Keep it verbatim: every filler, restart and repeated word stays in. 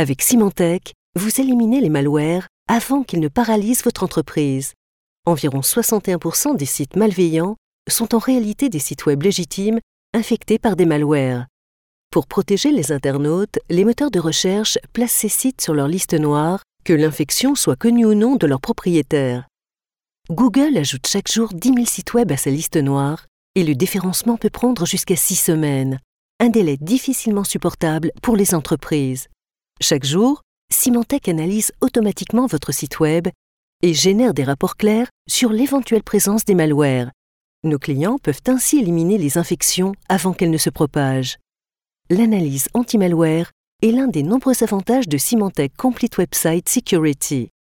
Avec Symantec, vous éliminez les malwares avant qu'ils ne paralysent votre entreprise. Environ soixante et un pour cent des sites malveillants sont en réalité des sites web légitimes infectés par des malwares. Pour protéger les internautes, les moteurs de recherche placent ces sites sur leur liste noire, que l'infection soit connue ou non de leurs propriétaires. Google ajoute chaque jour dix mille sites web à sa liste noire et le déréférencement peut prendre jusqu'à six semaines, un délai difficilement supportable pour les entreprises. Chaque jour, Symantec analyse automatiquement votre site web et génère des rapports clairs sur l'éventuelle présence des malwares. Nos clients peuvent ainsi éliminer les infections avant qu'elles ne se propagent. L'analyse anti-malware est l'un des nombreux avantages de Symantec Complete Website Security.